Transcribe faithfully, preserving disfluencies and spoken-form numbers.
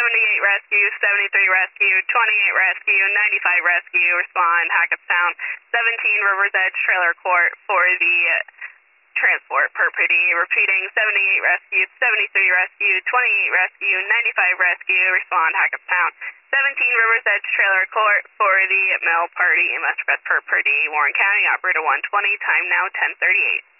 seventy-eight rescue, seventy-three rescue, twenty-eight rescue, ninety-five rescue, respond, Hackettstown, seventeen Rivers Edge Trailer Court for the uh, transport per P D. Repeating, seventy-eight rescue, seventy-three rescue, twenty-eight rescue, ninety-five rescue, respond, Hackettstown, seventeen Rivers Edge Trailer Court for the mail party M S request per P D. Warren County, operator one twenty, time now ten thirty-eight.